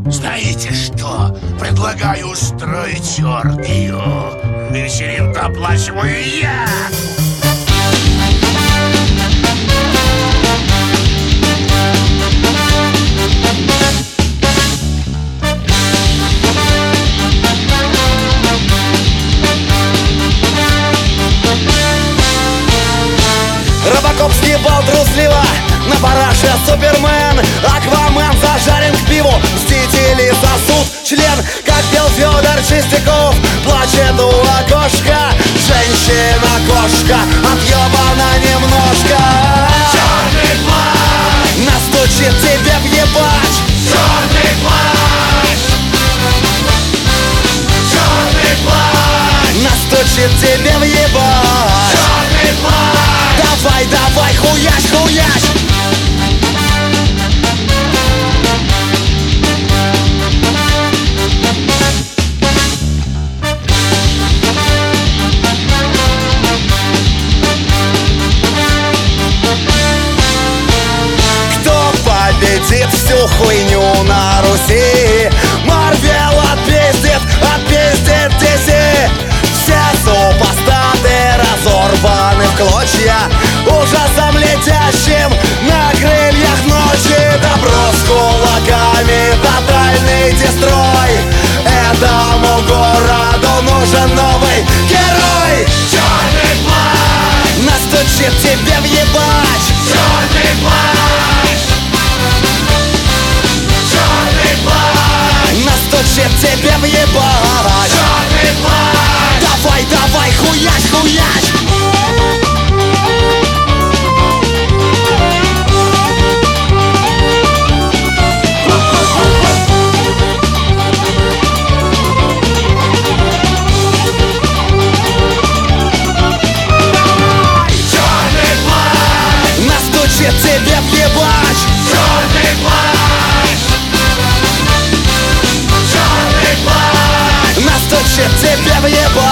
Знаете что? Предлагаю устроить оргию. Вечеринку оплачиваю я. Робокоп съебал трусливо, на параше Супермен. Аквамен зажарен к пиву, мстители сосут член. Как пел Федор Чистяков, плачет у окошка женщина-кошка, отъебана немножко. Черный плащ! Настучит тебе въебать. Черный плащ! Черный плащ! Настучит тебе въебать. Черный плащ! Давай, давай, хуясь, хуясь. Кто победит всю хуйню на Руси? Марвел отпиздит DC. Все супостаты разорваны в клочья ужасом летящим на крыльях ночи. Добро с кулаками, тотальный дестрой. Этому городу нужен новый герой. Черный плащ! Настучит тебе въебать. Черный плащ! Черный плащ! Настучит тебе въебать. Черный плащ! Давай, давай, хуясь, хуясь. Черный плащ! Настучит тебе въебать. Черный плащ! Черный плащ! Настучит тебе въебать.